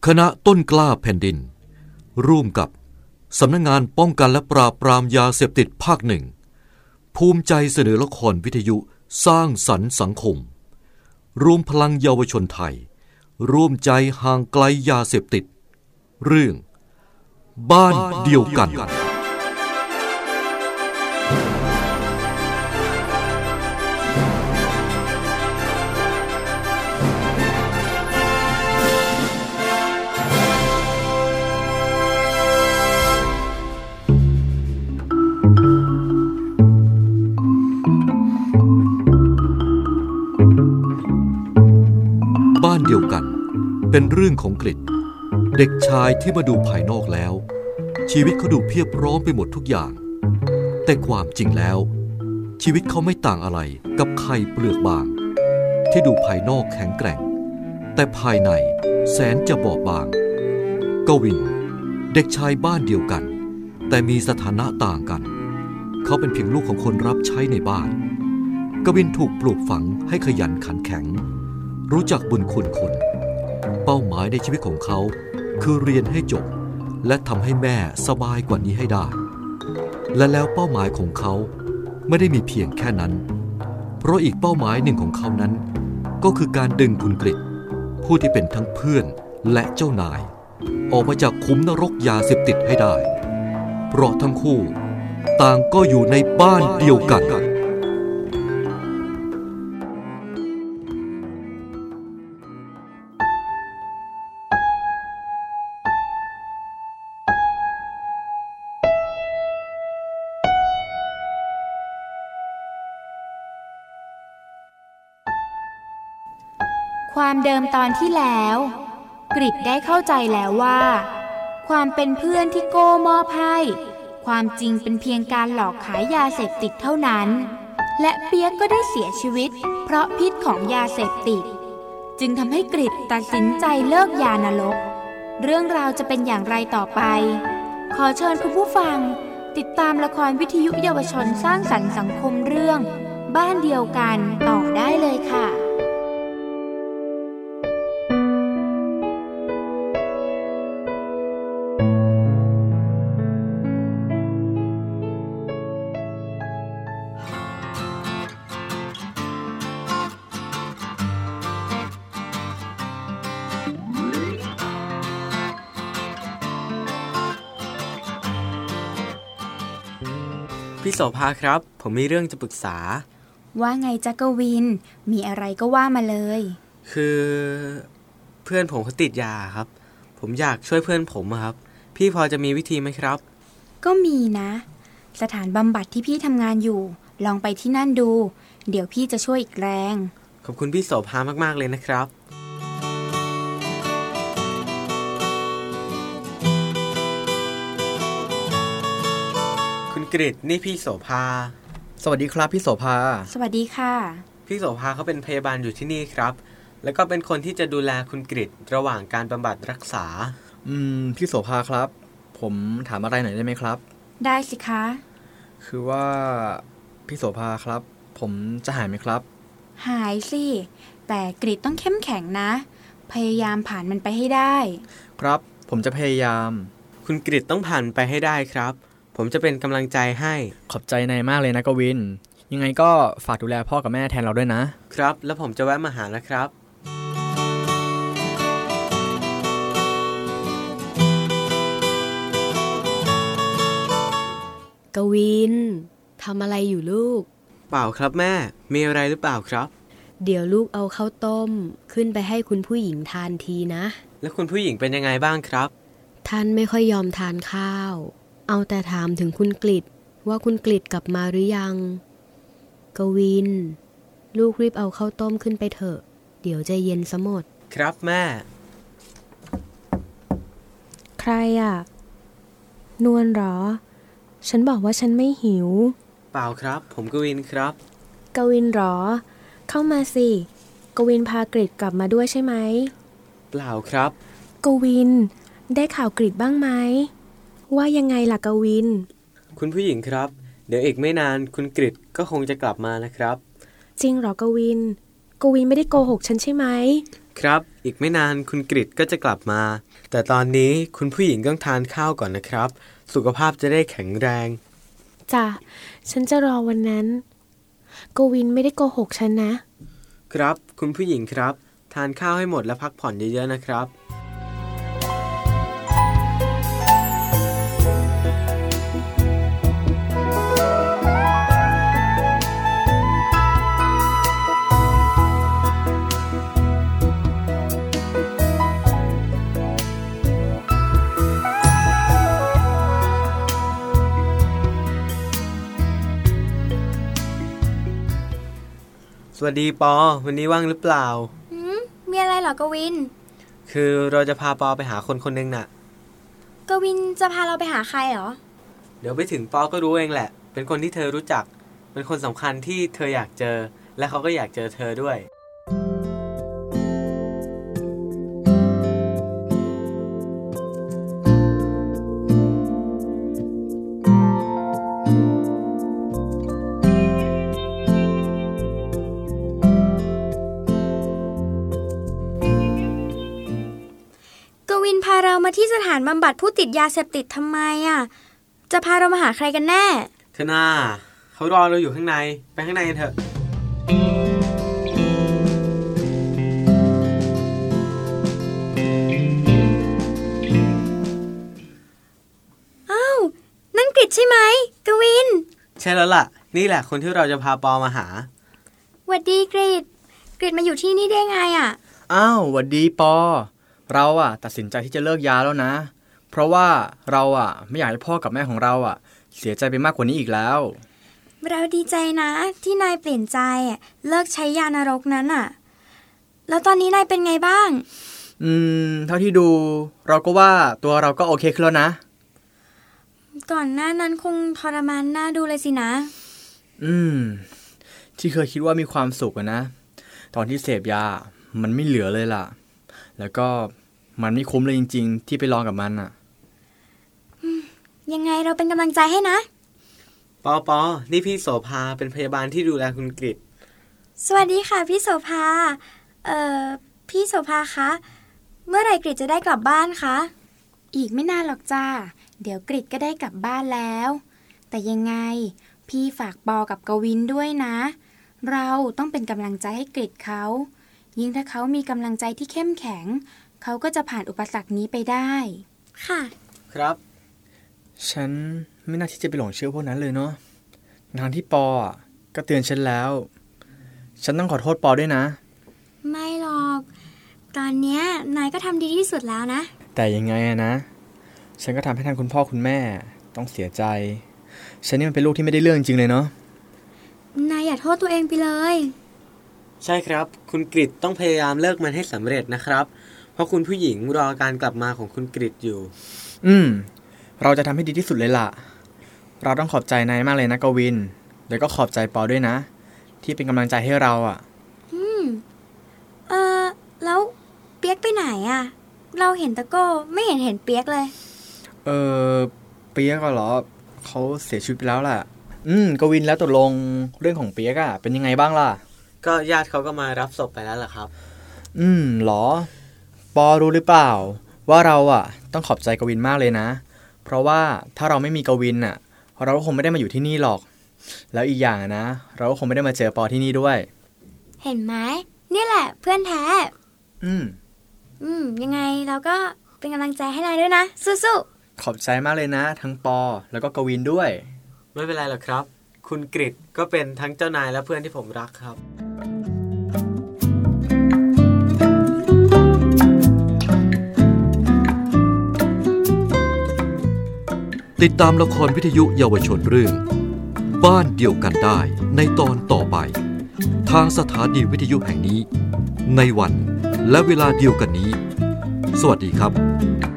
คณะต้นกล้าแผ่นดินร่วมกับสำนักงานป้องกันและปราบปรามยาเสพติดภาคหนึ่งภูมิใจเสนอละครวิทยุสร้างสรรค์สังคมรวมพลังเยาวชนไทยร่วมใจห่างไกลยาเสพติดเรื่องบ้านเดียวกันบ้านเดียวกันเป็นเรื่องของกฤษเด็กชายที่มาดูภายนอกแล้วชีวิตเขาดูเพียบพร้อมไปหมดทุกอย่างแต่ความจริงแล้วชีวิตเขาไม่ต่างอะไรกับไข่เปลือกบางที่ดูภายนอกแข็งแกร่งแต่ภายในแสนจะบอบบางกวินเด็กชายบ้านเดียวกันแต่มีสถานะต่างกันเขาเป็นเพียงลูกของคนรับใช้ในบ้านกวินถูกปลูกฝังให้ขยันขันแข็งรู้จักบุญคุณคนเป้าหมายในชีวิตของเขาคือเรียนให้จบและทำให้แม่สบายกว่านี้ให้ได้และแล้วเป้าหมายของเขาไม่ได้มีเพียงแค่นั้นเพราะอีกเป้าหมายหนึ่งของเขานั้นก็คือการดึงคุณกฤษผู้ที่เป็นทั้งเพื่อนและเจ้านายออกมาจากขุมนรกยาเสพติดให้ได้เพราะทั้งคู่ต่างก็อยู่ในบ้านเดียวกันความเดิมตอนที่แล้วกฤษได้เข้าใจแล้วว่าความเป็นเพื่อนที่โก้มอบให้ความจริงเป็นเพียงการหลอกขายยาเสพติดเท่านั้นและเปียกก็ได้เสียชีวิตเพราะพิษของยาเสพติดจึงทำให้กฤษตัดสินใจเลิกยานรกเรื่องราวจะเป็นอย่างไรต่อไปขอเชิญคุณผู้ฟังติดตามละครวิทยุเยาวชนสร้างสรรค์สังคมเรื่องบ้านเดียวกันต่อได้เลยค่ะพี่โสภาครับผมมีเรื่องจะปรึกษาว่าไงจ๊ะกวินมีอะไรก็ว่ามาเลยคือเพื่อนผมเขาติดยาครับผมอยากช่วยเพื่อนผมครับพี่พอจะมีวิธีไหมครับก็มีนะสถานบำบัดที่พี่ทำงานอยู่ลองไปที่นั่นดูเดี๋ยวพี่จะช่วยอีกแรงขอบคุณพี่โสภามากๆเลยนะครับกฤษนี่พี่โสภาสวัสดีครับพี่โสภาสวัสดีค่ะพี่โสภาเขาเป็นพยาบาลอยู่ที่นี่ครับแล้วก็เป็นคนที่จะดูแลคุณกฤษระหว่างการบำบัดรักษาพี่โสภาครับผมถามอะไรหน่อยได้ไหมครับได้สิคะคือว่าพี่โสภาครับผมจะหายไหมครับหายสิแต่กฤษต้องเข้มแข็งนะพยายามผ่านมันไปให้ได้ครับผมจะพยายามคุณกฤษต้องผ่านไปให้ได้ครับผมจะเป็นกำลังใจให้ขอบใจนายมากเลยนะกวินยังไงก็ฝากดูแลพ่อกับแม่แทนเราด้วยนะครับแล้วผมจะแวะมาหานะครับกวินทำอะไรอยู่ลูกเปล่าครับแม่มีอะไรหรือเปล่าครับเดี๋ยวลูกเอาข้าวต้มขึ้นไปให้คุณผู้หญิงทานทีนะแล้วคุณผู้หญิงเป็นยังไงบ้างครับท่านไม่ค่อยยอมทานข้าวเอาแต่ถามถึงคุณกฤษว่าคุณกฤษกลับมาหรือยังกวินลูกรีบเอาข้าวต้มขึ้นไปเถอะเดี๋ยวจะเย็นซะหมดครับแม่ใครอ่ะนวลหรอฉันบอกว่าฉันไม่หิวเปล่าครับผมกวินครับกวินหรอเข้ามาสิกวินพากฤษกลับมาด้วยใช่ไหมเปล่าครับกวินได้ข่าวกฤษบ้างไหมว่ายังไงล่ะกวินคุณผู้หญิงครับเดี๋ยวอีกไม่นานคุณกฤษก็คงจะกลับมานะครับจริงเหรอกวินไม่ได้โกหกฉันใช่ไหมครับอีกไม่นานคุณกฤษก็จะกลับมาแต่ตอนนี้คุณผู้หญิงต้องทานข้าวก่อนนะครับสุขภาพจะได้แข็งแรงจ้ะฉันจะรอวันนั้นกวินไม่ได้โกหกฉันนะครับคุณผู้หญิงครับทานข้าวให้หมดและพักผ่อนเยอะๆนะครับสวัสดีปอวันนี้ว่างหรือเปล่ามีอะไรเหรอกวินคือเราจะพาปอไปหาคนคนนึงน่ะกวินจะพาเราไปหาใครเหรอเดี๋ยวไปถึงปอก็รู้เองแหละเป็นคนที่เธอรู้จักเป็นคนสำคัญที่เธออยากเจอและเขาก็อยากเจอเธอด้วยพาเรามาที่สถานบำบัดผู้ติดยาเสพติดทำไมอ่ะจะพาเรามาหาใครกันแน่เธอหน้าเขารอเราอยู่ข้างในไปข้างในกันเถอะอ้าวนั่นกฤษใช่ไหมกวินใช่แล้วล่ะนี่แหละคนที่เราจะพาปอมาหาหวัดดีกฤษมาอยู่ที่นี่ได้ไงอ่ะอ้าวหวัดดีปอเราตัดสินใจที่จะเลิกยาแล้วนะเพราะว่าเราไม่อยากให้พ่อกับแม่ของเราเสียใจไปมากกว่านี้อีกแล้วเราดีใจนะที่นายเปลี่ยนใจเลิกใช้ยานรกนั้นแล้วตอนนี้นายเป็นไงบ้างเท่าที่ดูเราก็ว่าตัวเราก็โอเคขึ้นแล้วนะก่อนหน้านั้นคงทรมานน่าดูเลยสินะที่เคยคิดว่ามีความสุขนะตอนที่เสพยามันไม่เหลือเลยล่ะแล้วก็มันไม่คุ้มเลยจริงๆที่ไปลองกับมันยังไงเราเป็นกำลังใจให้นะปอนี่พี่โสภาเป็นพยาบาลที่ดูแลคุณกฤษสวัสดีค่ะพี่โสภาพี่โสภาคะเมื่อไหร่กฤษจะได้กลับบ้านคะอีกไม่นานหรอกจ้าเดี๋ยวกฤษก็ได้กลับบ้านแล้วแต่ยังไงพี่ฝากปอกับกวินด้วยนะเราต้องเป็นกำลังใจให้กฤษเขายิ่งถ้าเขามีกำลังใจที่เข้มแข็งเขาก็จะผ่านอุปสรรคนี้ไปได้ค่ะครับฉันไม่น่าที่จะไปหลงเชื่อพวกนั้นเลยเนาะทางที่ปอก็เตือนฉันแล้วฉันต้องขอโทษปอด้วยนะไม่หรอกตอนเนี้ยนายก็ทำดีที่สุดแล้วนะแต่ยังไงนะฉันก็ทำให้ทางคุณพ่อคุณแม่ต้องเสียใจฉันนี่มันเป็นลูกที่ไม่ได้เรื่องจริงเลยเนาะนายอย่าโทษตัวเองไปเลยใช่ครับคุณกฤษต้องพยายามเลิกมันให้สำเร็จนะครับเพราะคุณผู้หญิงรอการกลับมาของคุณกฤษอยู่เราจะทำให้ดีที่สุดเลยล่ะเราต้องขอบใจนายมากเลยนะกวินแล้วก็ขอบใจปอด้วยนะที่เป็นกำลังใจให้เราแล้วเปียกไปไหนเราเห็นตะโก้ไม่เห็นเปียกเลยเปียกก็เหรอเขาเสียชีวิตไปแล้วล่ะกวินแล้วตกลงเรื่องของเปียกเป็นยังไงบ้างล่ะก็ญาติเขาก็มารับศพไปแล้วล่ะครับหรอปอรู้หรือเปล่าว่าเราต้องขอบใจกวินมากเลยนะเพราะว่าถ้าเราไม่มีกวินเราก็คงไม่ได้มาอยู่ที่นี่หรอกแล้วอีกอย่างนะเราก็คงไม่ได้มาเจอปอที่นี่ด้วยเห็นไหมนี่แหละเพื่อนแท้ยังไงเราก็เป็นกำลังใจให้นายด้วยนะสู้ๆขอบใจมากเลยนะทั้งปอแล้วก็กวินด้วยไม่เป็นไรหรอกครับคุณกฤษก็เป็นทั้งเจ้านายและเพื่อนที่ผมรักครับติดตามละครวิทยุเยาวชนเรื่องบ้านเดียวกันได้ในตอนต่อไปทางสถานีวิทยุแห่งนี้ในวันและเวลาเดียวกันนี้สวัสดีครับ